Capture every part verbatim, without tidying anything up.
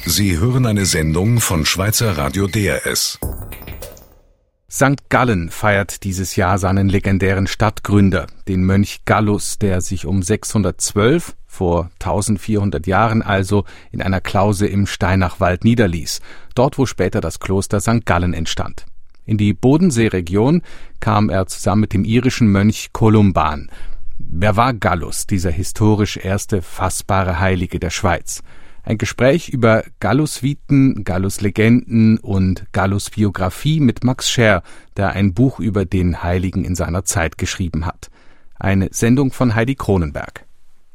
Sie hören eine Sendung von Schweizer Radio D R S. Sankt Gallen feiert dieses Jahr seinen legendären Stadtgründer, den Mönch Gallus, der sich um sechshundertzwölf, vor eintausendvierhundert Jahren also, in einer Klause im Steinachwald niederließ, dort wo später das Kloster Sankt Gallen entstand. In die Bodenseeregion kam er zusammen mit dem irischen Mönch Columban. Wer war Gallus, dieser historisch erste fassbare Heilige der Schweiz? Ein Gespräch über Gallus-Viten, Gallus-Legenden und Gallus-Biografie mit Max Scher, der ein Buch über den Heiligen in seiner Zeit geschrieben hat. Eine Sendung von Heidi Kronenberg.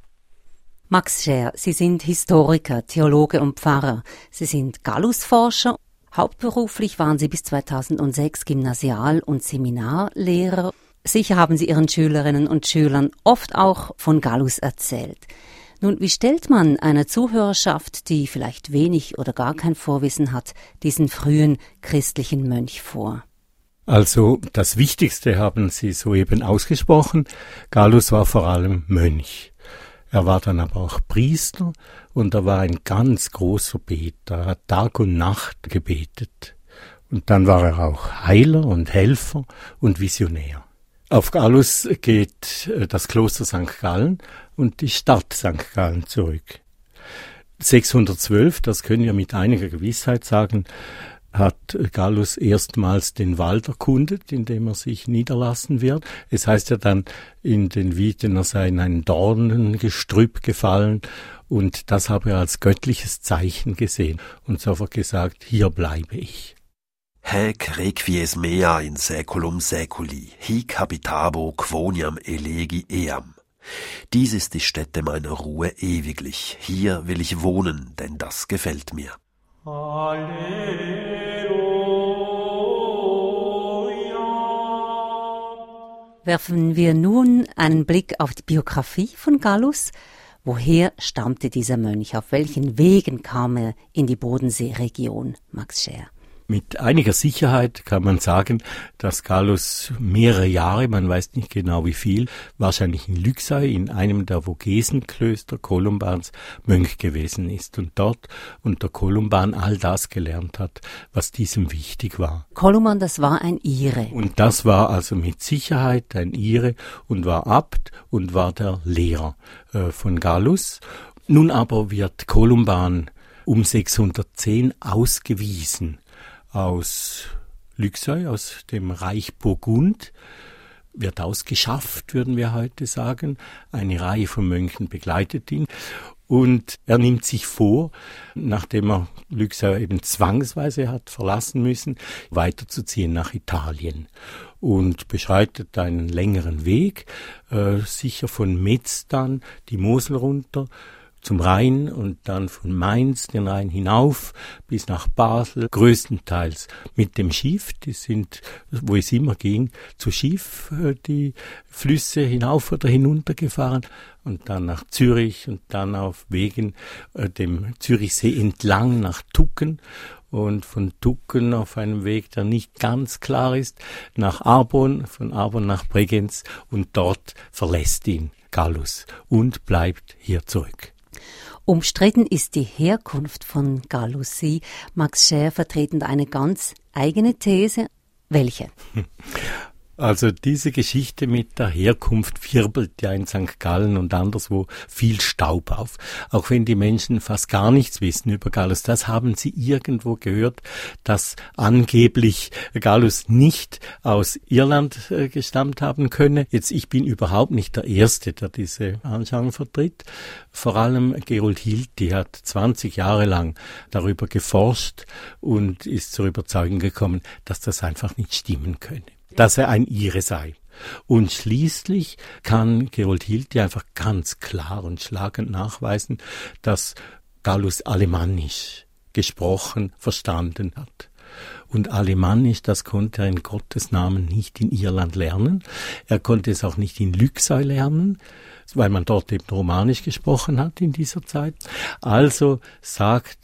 Max Scher, Sie sind Historiker, Theologe und Pfarrer. Sie sind Gallus-Forscher. Hauptberuflich waren Sie bis zweitausendsechs Gymnasial- und Seminarlehrer. Sicher haben Sie Ihren Schülerinnen und Schülern oft auch von Gallus erzählt. Nun, wie stellt man einer Zuhörerschaft, die vielleicht wenig oder gar kein Vorwissen hat, diesen frühen christlichen Mönch vor? Also das Wichtigste haben Sie soeben ausgesprochen. Gallus war vor allem Mönch. Er war dann aber auch Priester und er war ein ganz großer Beter. Er hat Tag und Nacht gebetet. Und dann war er auch Heiler und Helfer und Visionär. Auf Gallus geht das Kloster Sankt Gallen und die Stadt Sankt Gallen zurück. sechshundertzwölf, das können wir mit einiger Gewissheit sagen, hat Gallus erstmals den Wald erkundet, in dem er sich niederlassen wird. Es heißt ja dann in den Viten, er sei in ein Dornengestrüpp gefallen und das habe er als göttliches Zeichen gesehen und so wird gesagt, hier bleibe ich. Haec requies mea in saeculum saeculi, hic habitabo quoniam elegi eam. Dies ist die Stätte meiner Ruhe ewiglich. Hier will ich wohnen, denn das gefällt mir. Halleluja. Werfen wir nun einen Blick auf die Biografie von Gallus. Woher stammte dieser Mönch? Auf welchen Wegen kam er in die Bodenseeregion, Max Scher? Mit einiger Sicherheit kann man sagen, dass Gallus mehrere Jahre, man weiß nicht genau wie viel, wahrscheinlich in Lyxai, in einem der Vogesenklöster Columbans, Mönch gewesen ist und dort unter Columban all das gelernt hat, was diesem wichtig war. Columban, das war ein Ire. Und das war also mit Sicherheit ein Ire und war Abt und war der Lehrer äh, von Gallus. Nun aber wird Columban um sechshundertzehn ausgewiesen aus Lyxai, aus dem Reich Burgund, wird ausgeschafft, würden wir heute sagen. Eine Reihe von Mönchen begleitet ihn und er nimmt sich vor, nachdem er Lyxai eben zwangsweise hat verlassen müssen, weiterzuziehen nach Italien und beschreitet einen längeren Weg, äh, sicher von Metz dann die Mosel runter, zum Rhein und dann von Mainz den Rhein hinauf bis nach Basel, größtenteils mit dem Schiff. Die sind, wo es immer ging, zu Schiff die Flüsse hinauf oder hinunter gefahren und dann nach Zürich und dann auf Wegen äh, dem Zürichsee entlang nach Tucken und von Tucken auf einem Weg, der nicht ganz klar ist, nach Arbon, von Arbon nach Bregenz und dort verlässt ihn Gallus und bleibt hier zurück. Umstritten ist die Herkunft von Gallus. Sie, Max Scher, vertreten eine ganz eigene These. Welche? Also diese Geschichte mit der Herkunft wirbelt ja in Sankt Gallen und anderswo viel Staub auf. Auch wenn die Menschen fast gar nichts wissen über Gallus. Das haben sie irgendwo gehört, dass angeblich Gallus nicht aus Irland äh, gestammt haben könne. Jetzt, ich bin überhaupt nicht der Erste, der diese Anschauung vertritt. Vor allem Gerold Hilti hat zwanzig Jahre lang darüber geforscht und ist zur Überzeugung gekommen, dass das einfach nicht stimmen könne, dass er ein Ire sei. Und schließlich kann Gerold Hilti einfach ganz klar und schlagend nachweisen, dass Gallus Alemannisch gesprochen, verstanden hat. Und Alemannisch, das konnte er in Gottes Namen nicht in Irland lernen. Er konnte es auch nicht in Lyxai lernen, weil man dort eben Romanisch gesprochen hat in dieser Zeit. Also sagt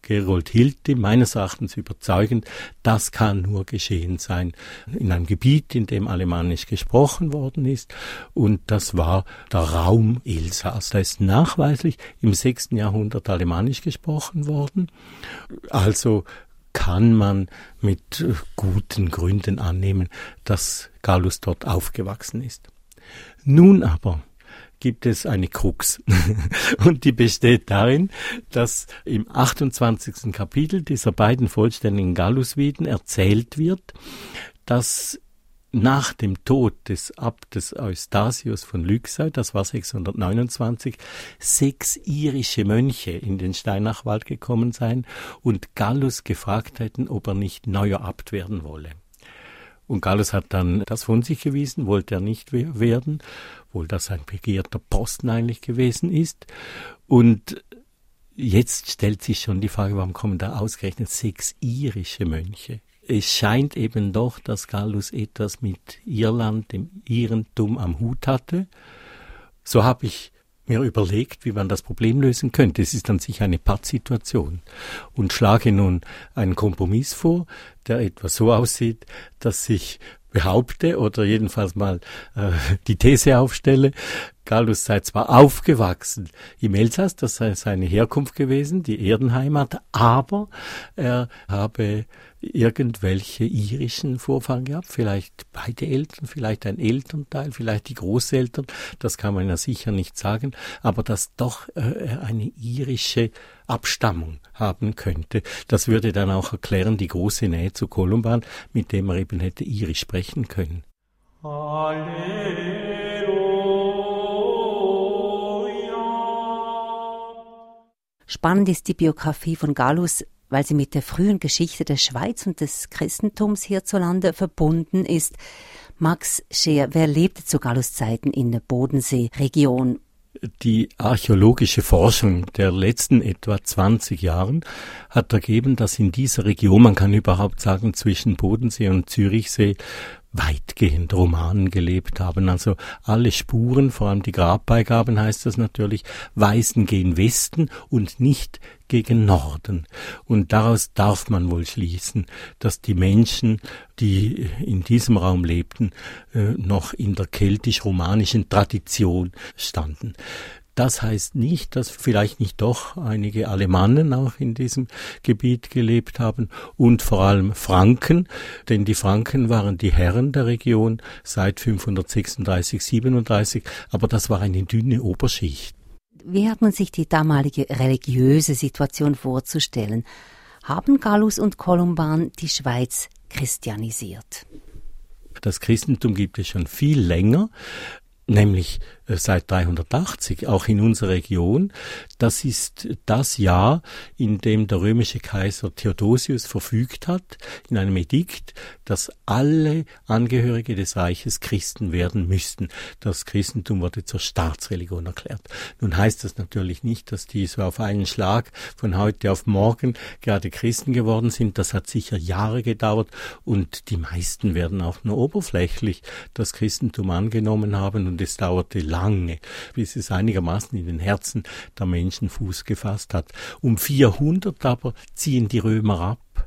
Gerold Hilti meines Erachtens überzeugend, das kann nur geschehen sein in einem Gebiet, in dem Alemannisch gesprochen worden ist, und das war der Raum Elsass. Da ist nachweislich im sechsten Jahrhundert Alemannisch gesprochen worden, also kann man mit guten Gründen annehmen, dass Gallus dort aufgewachsen ist. Nun aber gibt es eine Krux. Und die besteht darin, dass im achtundzwanzigsten Kapitel dieser beiden vollständigen Gallusviten erzählt wird, dass nach dem Tod des Abtes Eustasius von Lyxai, das war sechshundertneunundzwanzig, sechs irische Mönche in den Steinachwald gekommen seien und Gallus gefragt hätten, ob er nicht neuer Abt werden wolle. Und Gallus hat dann das von sich gewiesen, wollte er nicht werden, wohl das ein begehrter Posten eigentlich gewesen ist. Und jetzt stellt sich schon die Frage, warum kommen da ausgerechnet sechs irische Mönche? Es scheint eben doch, dass Gallus etwas mit Irland, dem Irentum am Hut hatte. So habe ich mir überlegt, wie man das Problem lösen könnte. Es ist an sich eine Pattsituation und schlage nun einen Kompromiss vor, der etwa so aussieht, dass ich behaupte oder jedenfalls mal äh, die These aufstelle, Gallus sei zwar aufgewachsen im Elsass, das sei seine Herkunft gewesen, die Erdenheimat, aber er habe irgendwelche irischen Vorfahren gehabt, vielleicht beide Eltern, vielleicht ein Elternteil, vielleicht die Großeltern, das kann man ja sicher nicht sagen, aber dass doch äh, eine irische Abstammung haben könnte. Das würde dann auch erklären die große Nähe zu Columban, mit dem er eben hätte irisch sprechen können. Halleluja. Spannend ist die Biografie von Gallus, weil sie mit der frühen Geschichte der Schweiz und des Christentums hierzulande verbunden ist. Max Scheer, wer lebte zu Gallus Zeiten in der Bodenseeregion? Die archäologische Forschung der letzten etwa zwanzig Jahren hat ergeben, dass in dieser Region, man kann überhaupt sagen zwischen Bodensee und Zürichsee, weitgehend Romanen gelebt haben. Also alle Spuren, vor allem die Grabbeigaben heißt das natürlich, weisen gen Westen und nicht gegen Norden. Und daraus darf man wohl schließen, dass die Menschen, die in diesem Raum lebten, noch in der keltisch-romanischen Tradition standen. Das heißt nicht, dass vielleicht nicht doch einige Alemannen auch in diesem Gebiet gelebt haben und vor allem Franken, denn die Franken waren die Herren der Region seit fünfhundertsechsunddreißig, siebenunddreißig, aber das war eine dünne Oberschicht. Wie hat man sich die damalige religiöse Situation vorzustellen? Haben Gallus und Columban die Schweiz christianisiert? Das Christentum gibt es schon viel länger, nämlich seit dreihundertachtzig, auch in unserer Region. Das ist das Jahr, in dem der römische Kaiser Theodosius verfügt hat, in einem Edikt, dass alle Angehörige des Reiches Christen werden müssten. Das Christentum wurde zur Staatsreligion erklärt. Nun heißt das natürlich nicht, dass die so auf einen Schlag von heute auf morgen gerade Christen geworden sind. Das hat sicher Jahre gedauert und die meisten werden auch nur oberflächlich das Christentum angenommen haben und es dauerte lange, bis es einigermaßen in den Herzen der Menschen Fuß gefasst hat. Um vierhundert aber ziehen die Römer ab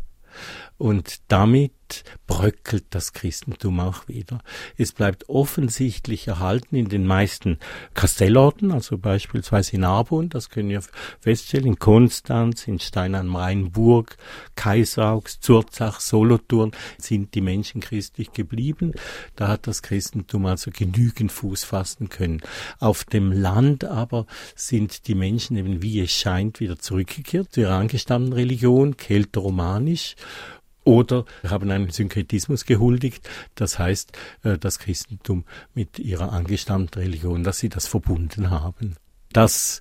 und damit bröckelt das Christentum auch wieder. Es bleibt offensichtlich erhalten in den meisten Kastellorten, also beispielsweise in Arbon, das können wir feststellen, in Konstanz, in Stein am Rhein, Burg, Kaiseraugst, Zurzach, Solothurn sind die Menschen christlich geblieben. Da hat das Christentum also genügend Fuß fassen können. Auf dem Land aber sind die Menschen eben, wie es scheint, wieder zurückgekehrt zu ihrer angestammten Religion, kelteromanisch, oder haben einen Synkretismus gehuldigt, das heißt, das Christentum mit ihrer angestammten Religion, dass sie das verbunden haben. Dass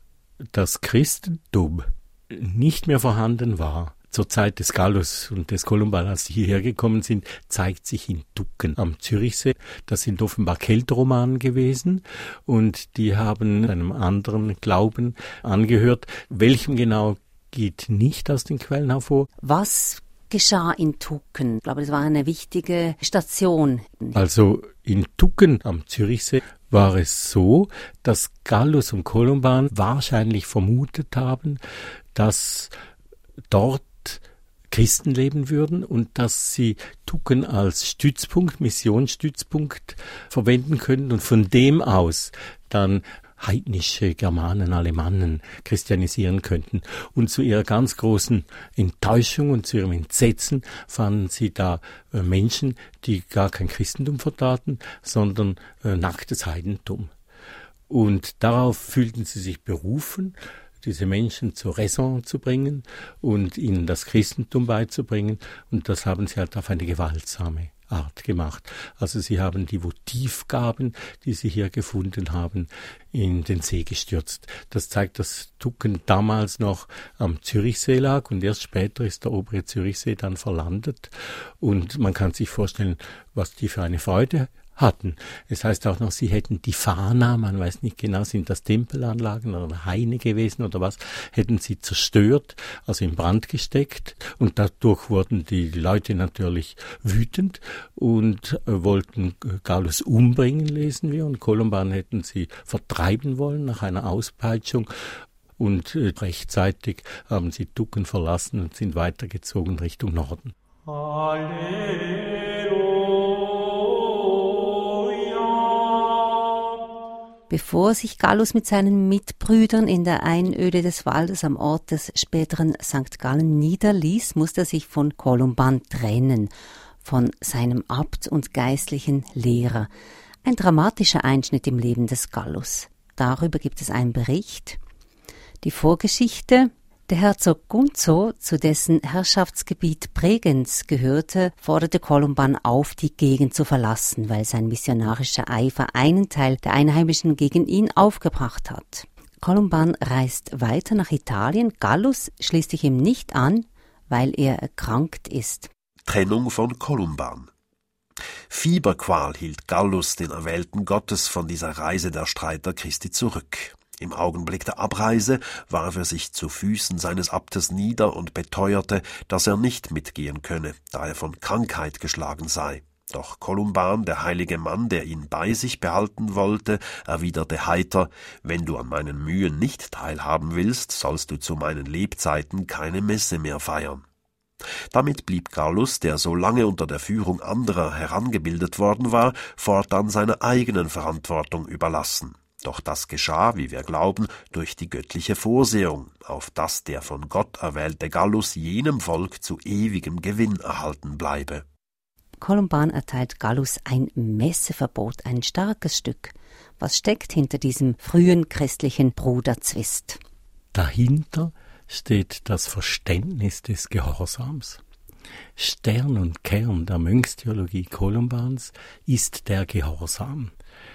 das Christentum nicht mehr vorhanden war zur Zeit des Gallus und des Columban, als sie hierher gekommen sind, zeigt sich in Tucken am Zürichsee. Das sind offenbar Kelterromanen gewesen und die haben einem anderen Glauben angehört. Welchem genau geht nicht aus den Quellen hervor. Was geschah in Tucken? Ich glaube, das war eine wichtige Station. Also in Tucken am Zürichsee war es so, dass Gallus und Columban wahrscheinlich vermutet haben, dass dort Christen leben würden und dass sie Tucken als Stützpunkt, Missionsstützpunkt verwenden können und von dem aus dann heidnische Germanen, Alemannen christianisieren könnten. Und zu ihrer ganz großen Enttäuschung und zu ihrem Entsetzen fanden sie da äh, Menschen, die gar kein Christentum vertraten, sondern äh, nacktes Heidentum. Und darauf fühlten sie sich berufen, diese Menschen zur Raison zu bringen und ihnen das Christentum beizubringen. Und das haben sie halt auf eine gewaltsame Art gemacht. Also sie haben die Votivgaben, die sie hier gefunden haben, in den See gestürzt. Das zeigt, dass Tucken damals noch am Zürichsee lag und erst später ist der obere Zürichsee dann verlandet. Und man kann sich vorstellen, was die für eine Freude hatten. Es heißt auch noch, sie hätten die Fana, man weiß nicht genau, sind das Tempelanlagen oder Haine gewesen oder was, hätten sie zerstört, also in Brand gesteckt und dadurch wurden die Leute natürlich wütend und äh, wollten Gallus umbringen, lesen wir, und Columban hätten sie vertreiben wollen nach einer Auspeitschung. Und äh, rechtzeitig haben sie Tucken verlassen und sind weitergezogen Richtung Norden. Halleluja. Bevor sich Gallus mit seinen Mitbrüdern in der Einöde des Waldes am Ort des späteren Sankt Gallen niederließ, musste er sich von Columban trennen, von seinem Abt und geistlichen Lehrer. Ein dramatischer Einschnitt im Leben des Gallus. Darüber gibt es einen Bericht. Die Vorgeschichte: Der Herzog Gunzo, zu dessen Herrschaftsgebiet Bregenz gehörte, forderte Columban auf, die Gegend zu verlassen, weil sein missionarischer Eifer einen Teil der Einheimischen gegen ihn aufgebracht hat. Columban reist weiter nach Italien. Gallus schließt sich ihm nicht an, weil er erkrankt ist. Trennung von Columban. Fieberqual hielt Gallus, den Erwählten Gottes, von dieser Reise der Streiter Christi zurück. Im Augenblick der Abreise warf er sich zu Füßen seines Abtes nieder und beteuerte, dass er nicht mitgehen könne, da er von Krankheit geschlagen sei. Doch Columban, der heilige Mann, der ihn bei sich behalten wollte, erwiderte heiter: »Wenn du an meinen Mühen nicht teilhaben willst, sollst du zu meinen Lebzeiten keine Messe mehr feiern.« Damit blieb Gallus, der so lange unter der Führung anderer herangebildet worden war, fortan seiner eigenen Verantwortung überlassen. Doch das geschah, wie wir glauben, durch die göttliche Vorsehung, auf dass der von Gott erwählte Gallus jenem Volk zu ewigem Gewinn erhalten bleibe. Columban erteilt Gallus ein Messeverbot, ein starkes Stück. Was steckt hinter diesem frühen christlichen Bruderzwist? Dahinter steht das Verständnis des Gehorsams. Stern und Kern der Mönchstheologie Columbans ist der Gehorsam.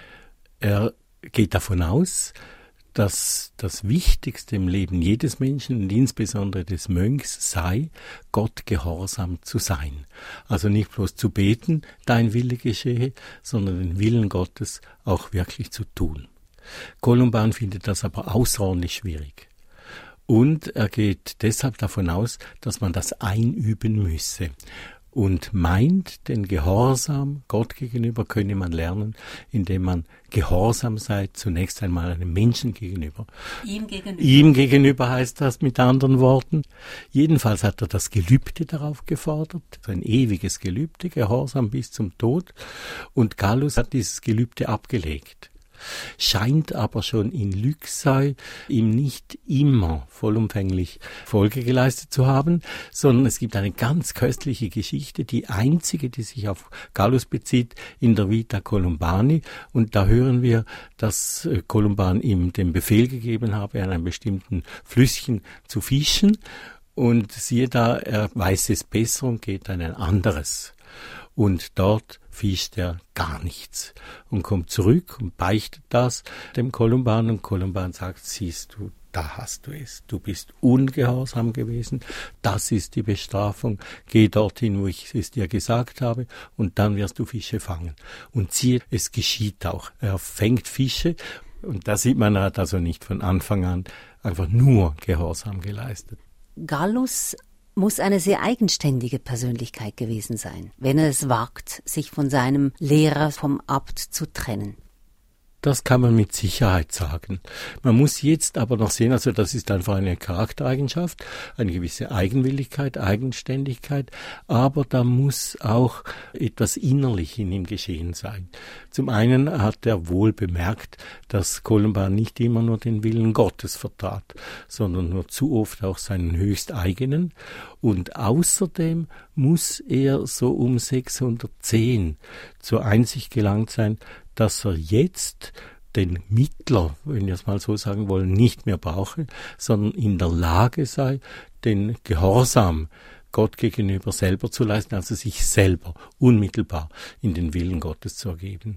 Er geht davon aus, dass das Wichtigste im Leben jedes Menschen und insbesondere des Mönchs sei, Gott gehorsam zu sein. Also nicht bloß zu beten, dein Wille geschehe, sondern den Willen Gottes auch wirklich zu tun. Columban findet das aber außerordentlich schwierig. Und er geht deshalb davon aus, dass man das einüben müsse. Und meint, den Gehorsam Gott gegenüber könne man lernen, indem man gehorsam sei, zunächst einmal einem Menschen gegenüber. Ihm gegenüber. Ihm gegenüber heißt das mit anderen Worten. Jedenfalls hat er das Gelübde darauf gefordert, ein ewiges Gelübde, Gehorsam bis zum Tod. Und Gallus hat dieses Gelübde abgelegt. Scheint aber schon in Lyxai ihm nicht immer vollumfänglich Folge geleistet zu haben, sondern es gibt eine ganz köstliche Geschichte, die einzige, die sich auf Gallus bezieht, in der Vita Columbani. Und da hören wir, dass Columban ihm den Befehl gegeben habe, an einem bestimmten Flüsschen zu fischen. Und siehe da, er weiß es besser und geht an ein anderes. Und dort fischt er gar nichts und kommt zurück und beichtet das dem Columban. Und Columban sagt: Siehst du, da hast du es. Du bist ungehorsam gewesen. Das ist die Bestrafung. Geh dorthin, wo ich es dir gesagt habe, und dann wirst du Fische fangen. Und siehe, es geschieht auch. Er fängt Fische. Und da sieht man, er hat also nicht von Anfang an einfach nur Gehorsam geleistet. Gallus muss eine sehr eigenständige Persönlichkeit gewesen sein, wenn er es wagt, sich von seinem Lehrer, vom Abt zu trennen. Das kann man mit Sicherheit sagen. Man muss jetzt aber noch sehen, also das ist einfach eine Charaktereigenschaft, eine gewisse Eigenwilligkeit, Eigenständigkeit, aber da muss auch etwas innerlich in ihm geschehen sein. Zum einen hat er wohl bemerkt, dass Columban nicht immer nur den Willen Gottes vertrat, sondern nur zu oft auch seinen höchst eigenen. Und außerdem muss er so um sechshundertzehn zur Einsicht gelangt sein, dass er jetzt den Mittler, wenn wir es mal so sagen wollen, nicht mehr brauche, sondern in der Lage sei, den Gehorsam Gott gegenüber selber zu leisten, also sich selber unmittelbar in den Willen Gottes zu ergeben.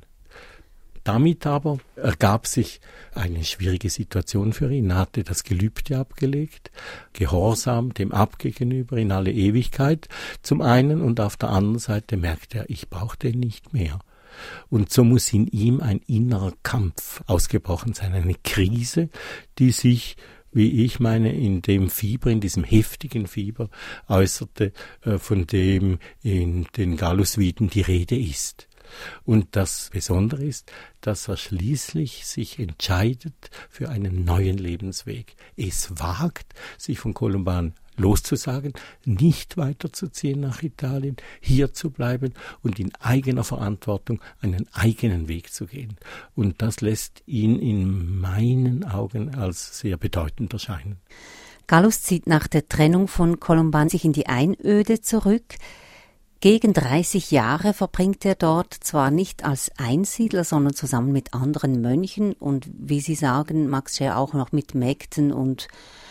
Damit aber ergab sich eine schwierige Situation für ihn. Er hatte das Gelübde abgelegt, Gehorsam dem Ab gegenüber in alle Ewigkeit zum einen, und auf der anderen Seite merkte er, ich brauche den nicht mehr. Und so muss in ihm ein innerer Kampf ausgebrochen sein, eine Krise, die sich, wie ich meine, in dem Fieber, in diesem heftigen Fieber äußerte, von dem in den Gallus-Viten die Rede ist. Und das Besondere ist, dass er schließlich sich entscheidet für einen neuen Lebensweg. Es wagt, sich von Columban loszusagen, nicht weiterzuziehen nach Italien, hier zu bleiben und in eigener Verantwortung einen eigenen Weg zu gehen. Und das lässt ihn in meinen Augen als sehr bedeutend erscheinen. Gallus zieht nach der Trennung von Columban sich in die Einöde zurück. Gegen dreißig Jahre verbringt er dort, zwar nicht als Einsiedler, sondern zusammen mit anderen Mönchen und, wie Sie sagen, Max Scher, auch noch mit Mägden und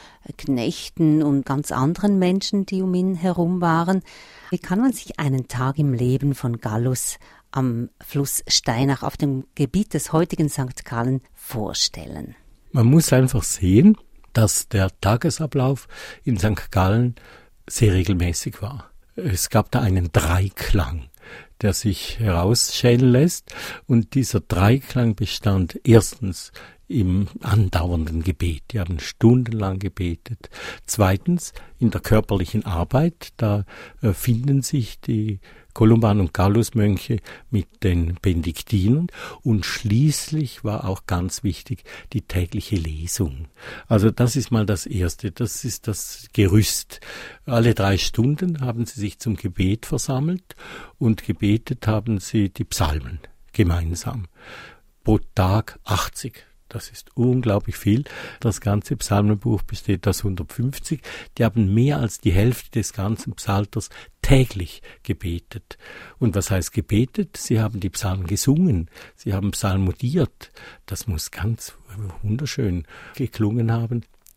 Knechten und ganz anderen Menschen, die um ihn herum waren. Wie kann man sich einen Tag im Leben von Gallus am Fluss Steinach auf dem Gebiet des heutigen Sankt Gallen vorstellen? Man muss einfach sehen, dass der Tagesablauf in Sankt Gallen sehr regelmäßig war. Es gab da einen Dreiklang, der sich herausschälen lässt, und dieser Dreiklang bestand erstens im andauernden Gebet. Die haben stundenlang gebetet. Zweitens in der körperlichen Arbeit. Da äh, finden sich die Columban- und Gallus-Mönche mit den Benediktinern. Und schließlich war auch ganz wichtig die tägliche Lesung. Also das ist mal das Erste. Das ist das Gerüst. Alle drei Stunden haben sie sich zum Gebet versammelt und gebetet haben sie die Psalmen gemeinsam. Pro Tag achtzig. Das ist unglaublich viel. Das ganze Psalmenbuch besteht aus hundertfünfzig. Die haben mehr als die Hälfte des ganzen Psalters täglich gebetet. Und was heißt gebetet? Sie haben die Psalmen gesungen. Sie haben psalmodiert. Das muss ganz wunderschön geklungen haben.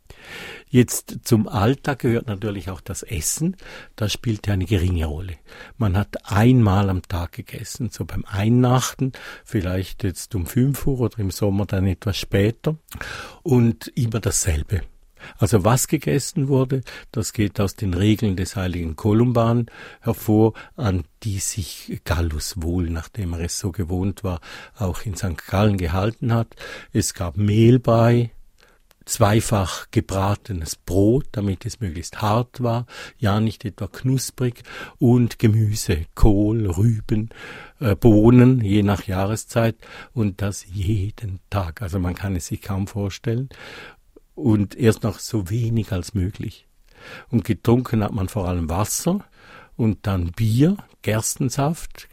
Jetzt zum Alltag gehört natürlich auch das Essen. Das spielte eine geringe Rolle. Man hat einmal am Tag gegessen, so beim Einnachten, vielleicht jetzt um fünf Uhr oder im Sommer dann etwas später, und immer dasselbe. Also was gegessen wurde, das geht aus den Regeln des heiligen Columban hervor, an die sich Gallus wohl, nachdem er es so gewohnt war, auch in Sankt Gallen gehalten hat. Es gab Mehlbrei, zweifach gebratenes Brot, damit es möglichst hart war, ja nicht etwa knusprig, und Gemüse, Kohl, Rüben, äh, Bohnen, je nach Jahreszeit, und das jeden Tag. Also man kann es sich kaum vorstellen, und erst noch so wenig als möglich. Und getrunken hat man vor allem Wasser und dann Bier, Gerstensaft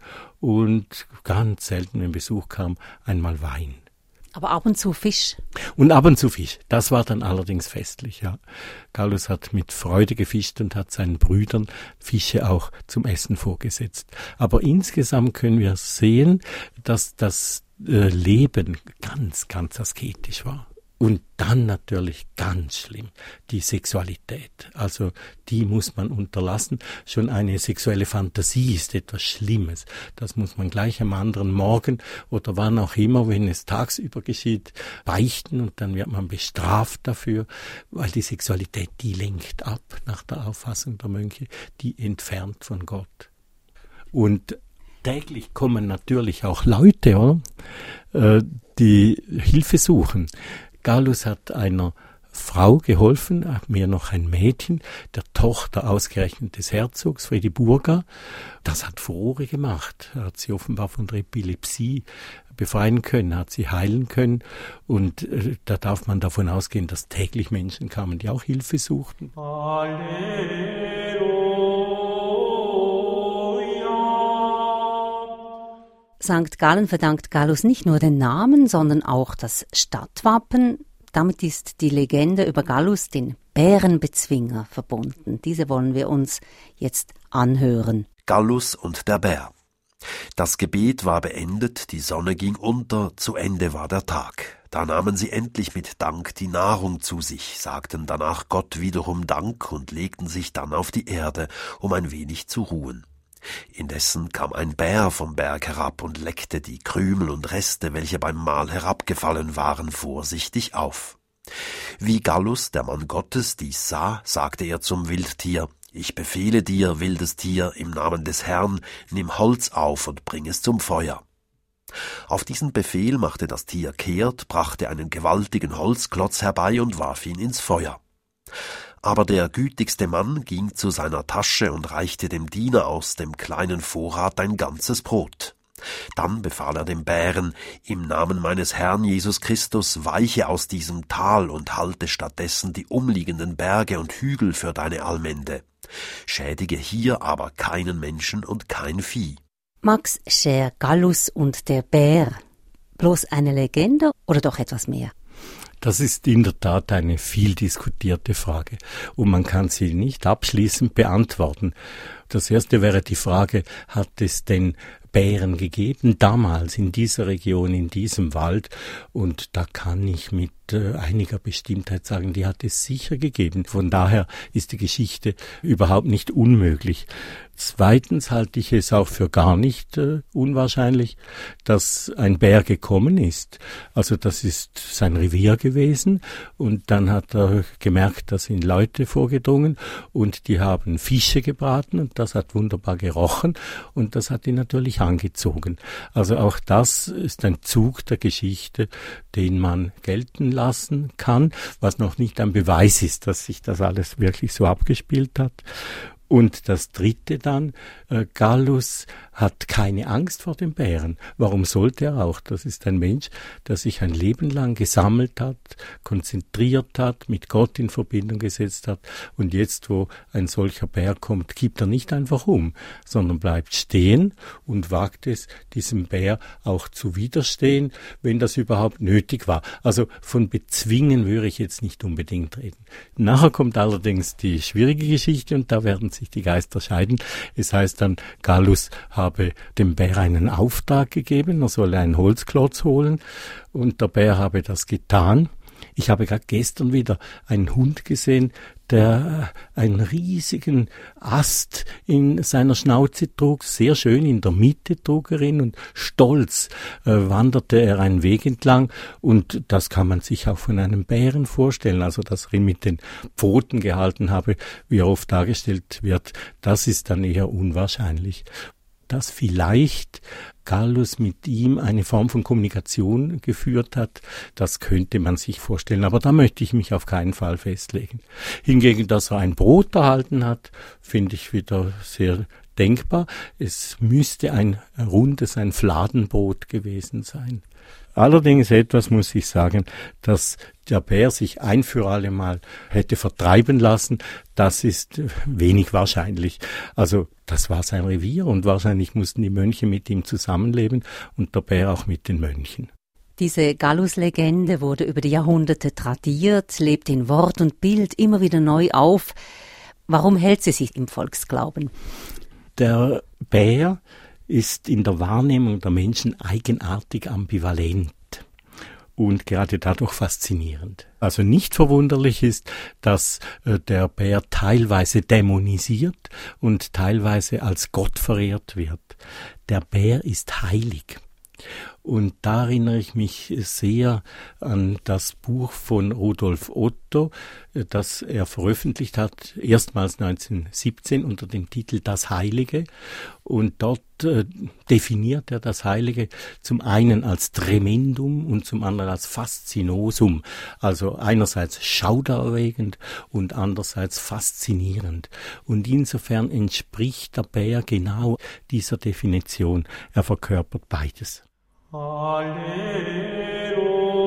und ganz selten, wenn Besuch kam, einmal Wein. Aber ab und zu Fisch. Und ab und zu Fisch. Das war dann allerdings festlich, ja. Gallus hat mit Freude gefischt und hat seinen Brüdern Fische auch zum Essen vorgesetzt. Aber insgesamt können wir sehen, dass das äh, Leben ganz, ganz asketisch war. Und dann natürlich ganz schlimm, die Sexualität. Also die muss man unterlassen. Schon eine sexuelle Fantasie ist etwas Schlimmes. Das muss man gleich am anderen Morgen oder wann auch immer, wenn es tagsüber geschieht, beichten, und dann wird man bestraft dafür, weil die Sexualität, die lenkt ab nach der Auffassung der Mönche, die entfernt von Gott. Und täglich kommen natürlich auch Leute, oder? Die Hilfe suchen. Gallus hat einer Frau geholfen, mir noch ein Mädchen, der Tochter ausgerechnet des Herzogs Friediburga. Das hat Furore gemacht. Er hat sie offenbar von der Epilepsie befreien können, hat sie heilen können. Und äh, da darf man davon ausgehen, dass täglich Menschen kamen, die auch Hilfe suchten. Sankt Gallen verdankt Gallus nicht nur den Namen, sondern auch das Stadtwappen. Damit ist die Legende über Gallus, den Bärenbezwinger, verbunden. Diese wollen wir uns jetzt anhören. Gallus und der Bär. Das Gebet war beendet, die Sonne ging unter, zu Ende war der Tag. Da nahmen sie endlich mit Dank die Nahrung zu sich, sagten danach Gott wiederum Dank und legten sich dann auf die Erde, um ein wenig zu ruhen. Indessen kam ein Bär vom Berg herab und leckte die Krümel und Reste, welche beim Mahl herabgefallen waren, vorsichtig auf. Wie Gallus, der Mann Gottes, dies sah, sagte er zum Wildtier: Ich befehle dir, wildes Tier, im Namen des Herrn, nimm Holz auf und bring es zum Feuer. Auf diesen Befehl machte das Tier kehrt, brachte einen gewaltigen Holzklotz herbei und warf ihn ins Feuer. Aber der gütigste Mann ging zu seiner Tasche und reichte dem Diener aus dem kleinen Vorrat ein ganzes Brot. Dann befahl er dem Bären: Im Namen meines Herrn Jesus Christus, weiche aus diesem Tal und halte stattdessen die umliegenden Berge und Hügel für deine Allmende. Schädige hier aber keinen Menschen und kein Vieh. Max Scher, Gallus und der Bär. Bloß eine Legende oder doch etwas mehr? Das ist in der Tat eine viel diskutierte Frage und man kann sie nicht abschließend beantworten. Das erste wäre die Frage, hat es denn Bären gegeben, damals in dieser Region, in diesem Wald? Und da kann ich mit äh, einiger Bestimmtheit sagen, die hat es sicher gegeben. Von daher ist die Geschichte überhaupt nicht unmöglich. Zweitens halte ich es auch für gar nicht äh, unwahrscheinlich, dass ein Bär gekommen ist. Also das ist sein Revier gewesen und dann hat er gemerkt, da sind Leute vorgedrungen und die haben Fische gebraten und das hat wunderbar gerochen und das hat ihn natürlich angezogen. Also auch das ist ein Zug der Geschichte, den man gelten lassen kann, was noch nicht ein Beweis ist, dass sich das alles wirklich so abgespielt hat. Und das dritte dann, äh, Gallus hat keine Angst vor den Bären. Warum sollte er auch? Das ist ein Mensch, der sich ein Leben lang gesammelt hat, konzentriert hat, mit Gott in Verbindung gesetzt hat. Und jetzt, wo ein solcher Bär kommt, kippt er nicht einfach um, sondern bleibt stehen und wagt es, diesem Bär auch zu widerstehen, wenn das überhaupt nötig war. Also von bezwingen würde ich jetzt nicht unbedingt reden. Nachher kommt allerdings die schwierige Geschichte und da werden sich die Geister scheiden. Es heißt dann, Gallus habe dem Bär einen Auftrag gegeben, er solle einen Holzklotz holen und der Bär habe das getan. Ich habe gerade gestern wieder einen Hund gesehen, der einen riesigen Ast in seiner Schnauze trug, sehr schön in der Mitte trug er ihn und stolz äh, wanderte er einen Weg entlang und das kann man sich auch von einem Bären vorstellen, also dass er ihn mit den Pfoten gehalten habe, wie er oft dargestellt wird, das ist dann eher unwahrscheinlich. Dass vielleicht Gallus mit ihm eine Form von Kommunikation geführt hat, das könnte man sich vorstellen, aber da möchte ich mich auf keinen Fall festlegen. Hingegen, dass er ein Brot erhalten hat, finde ich wieder sehr denkbar. Es müsste ein rundes, ein Fladenbrot gewesen sein. Allerdings etwas muss ich sagen, dass der Bär sich ein für alle Mal hätte vertreiben lassen, das ist wenig wahrscheinlich. Also das war sein Revier und wahrscheinlich mussten die Mönche mit ihm zusammenleben und der Bär auch mit den Mönchen. Diese Gallus-Legende wurde über die Jahrhunderte tradiert, lebt in Wort und Bild immer wieder neu auf. Warum hält sie sich im Volksglauben? Der Bär ist in der Wahrnehmung der Menschen eigenartig ambivalent und gerade dadurch faszinierend. Also nicht verwunderlich ist, dass äh, der Bär teilweise dämonisiert und teilweise als Gott verehrt wird. Der Bär ist heilig. Und da erinnere ich mich sehr an das Buch von Rudolf Otto, das er veröffentlicht hat, erstmals neunzehnhundertsiebzehn unter dem Titel Das Heilige. Und dort äh, definiert er das Heilige zum einen als Tremendum und zum anderen als Faszinosum. Also einerseits schaudererregend und andererseits faszinierend. Und insofern entspricht der Bär genau dieser Definition. Er verkörpert beides. Halleluja.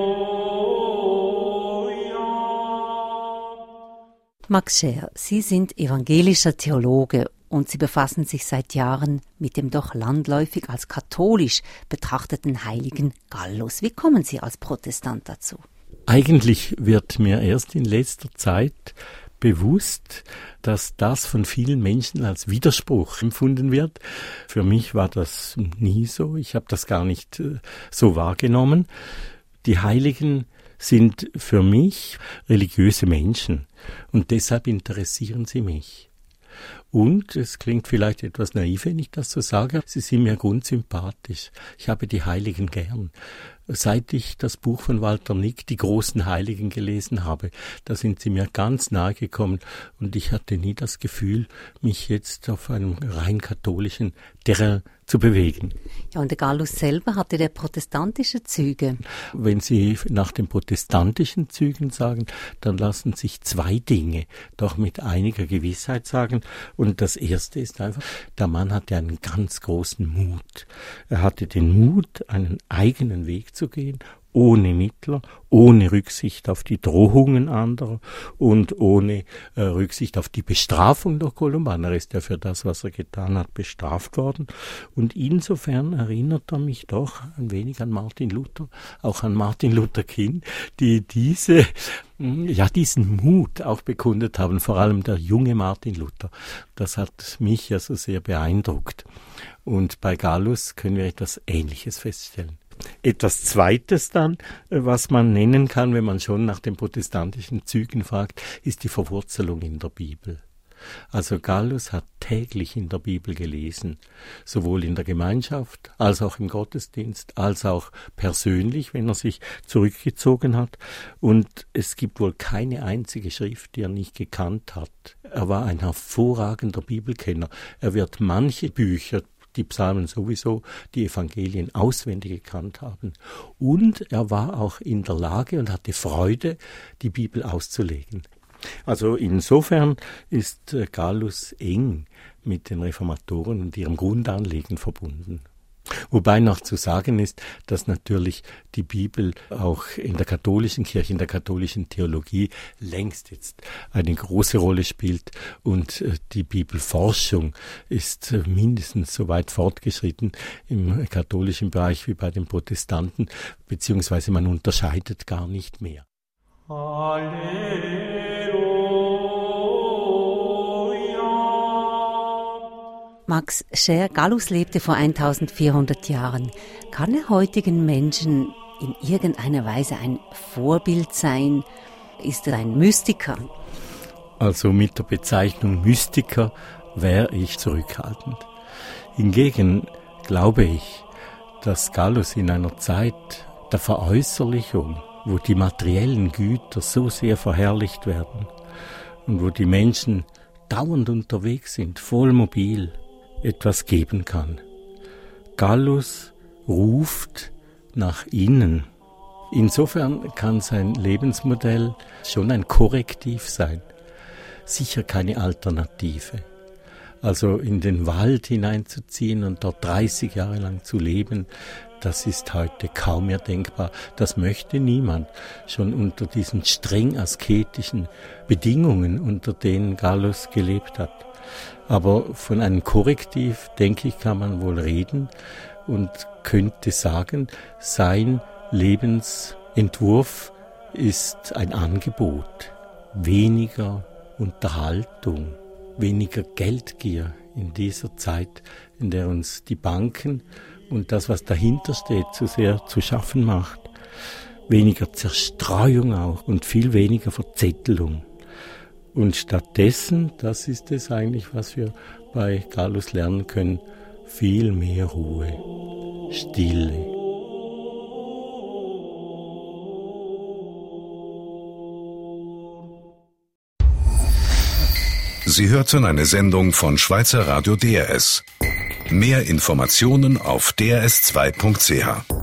Max Scher, Sie sind evangelischer Theologe und Sie befassen sich seit Jahren mit dem doch landläufig als katholisch betrachteten Heiligen Gallus. Wie kommen Sie als Protestant dazu? Eigentlich wird mir erst in letzter Zeit bewusst, dass das von vielen Menschen als Widerspruch empfunden wird. Für mich war das nie so. Ich habe das gar nicht äh, so wahrgenommen. Die Heiligen sind für mich religiöse Menschen und deshalb interessieren sie mich. Und es klingt vielleicht etwas naiv, wenn ich das so sage, sie sind mir grundsympathisch. Ich habe die Heiligen gern. Seit ich das Buch von Walter Nick, Die großen Heiligen, gelesen habe, da sind sie mir ganz nahe gekommen und ich hatte nie das Gefühl, mich jetzt auf einem rein katholischen Terrain zu bewegen. Ja, und der Gallus selber hatte der protestantische Züge. Wenn Sie nach den protestantischen Zügen sagen, dann lassen sich zwei Dinge doch mit einiger Gewissheit sagen. Und das erste ist einfach, der Mann hatte einen ganz großen Mut. Er hatte den Mut, einen eigenen Weg zu gehen, ohne Mittler, ohne Rücksicht auf die Drohungen anderer und ohne äh, Rücksicht auf die Bestrafung der Kolumbaner. Er ist ja für das, was er getan hat, bestraft worden. Und insofern erinnert er mich doch ein wenig an Martin Luther, auch an Martin Luther King, die diese, ja, diesen Mut auch bekundet haben, vor allem der junge Martin Luther. Das hat mich ja so sehr beeindruckt. Und bei Gallus können wir etwas Ähnliches feststellen. Etwas Zweites dann, was man nennen kann, wenn man schon nach den protestantischen Zügen fragt, ist die Verwurzelung in der Bibel. Also Gallus hat täglich in der Bibel gelesen, sowohl in der Gemeinschaft, als auch im Gottesdienst, als auch persönlich, wenn er sich zurückgezogen hat. Und es gibt wohl keine einzige Schrift, die er nicht gekannt hat. Er war ein hervorragender Bibelkenner. Er wird manche Bücher, die Psalmen sowieso, die Evangelien auswendig gekannt haben. Und er war auch in der Lage und hatte Freude, die Bibel auszulegen. Also insofern ist Gallus eng mit den Reformatoren und ihrem Grundanliegen verbunden. Wobei noch zu sagen ist, dass natürlich die Bibel auch in der katholischen Kirche, in der katholischen Theologie längst jetzt eine große Rolle spielt und die Bibelforschung ist mindestens so weit fortgeschritten im katholischen Bereich wie bei den Protestanten, beziehungsweise man unterscheidet gar nicht mehr. Halleluja. Max Scher, Gallus lebte vor eintausendvierhundert Jahren. Kann er heutigen Menschen in irgendeiner Weise ein Vorbild sein? Ist er ein Mystiker? Also mit der Bezeichnung Mystiker wäre ich zurückhaltend. Hingegen glaube ich, dass Gallus in einer Zeit der Veräußerlichung, wo die materiellen Güter so sehr verherrlicht werden und wo die Menschen dauernd unterwegs sind, voll mobil, etwas geben kann. Gallus ruft nach innen. Insofern kann sein Lebensmodell schon ein Korrektiv sein, sicher keine Alternative. Also in den Wald hineinzuziehen und dort dreißig Jahre lang zu leben, das ist heute kaum mehr denkbar. Das möchte niemand. Schon unter diesen streng asketischen Bedingungen, unter denen Gallus gelebt hat. Aber von einem Korrektiv, denke ich, kann man wohl reden und könnte sagen, sein Lebensentwurf ist ein Angebot. Weniger Unterhaltung, weniger Geldgier in dieser Zeit, in der uns die Banken und das, was dahinter steht, zu sehr zu schaffen macht. Weniger Zerstreuung auch und viel weniger Verzettelung. Und stattdessen, das ist es eigentlich, was wir bei Gallus lernen können, viel mehr Ruhe, Stille. Sie hörten eine Sendung von Schweizer Radio D R S. Mehr Informationen auf d r s zwei punkt c h.